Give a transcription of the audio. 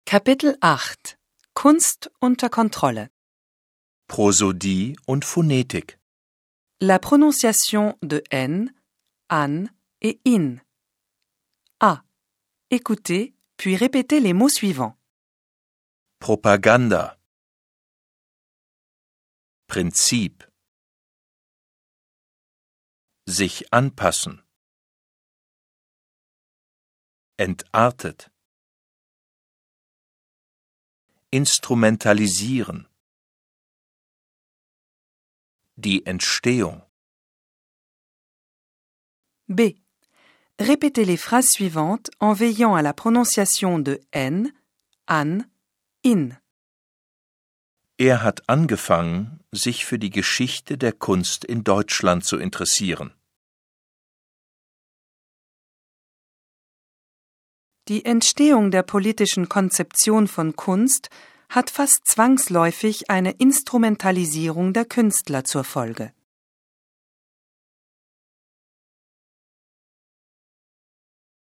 Kapitel 8 Kunst unter Kontrolle. Prosodie und Phonetik. La prononciation de N, an et in. A. Écoutez, puis répétez les mots suivants. Propaganda. Prinzip. Sich anpassen. Entartet. Instrumentalisieren. Die Entstehung. B. Répétez les phrases suivantes en veillant à la prononciation de N, an, in. Er hat angefangen, sich für die Geschichte der Kunst in Deutschland zu interessieren. Die Entstehung der politischen Konzeption von Kunst hat fast zwangsläufig eine Instrumentalisierung der Künstler zur Folge.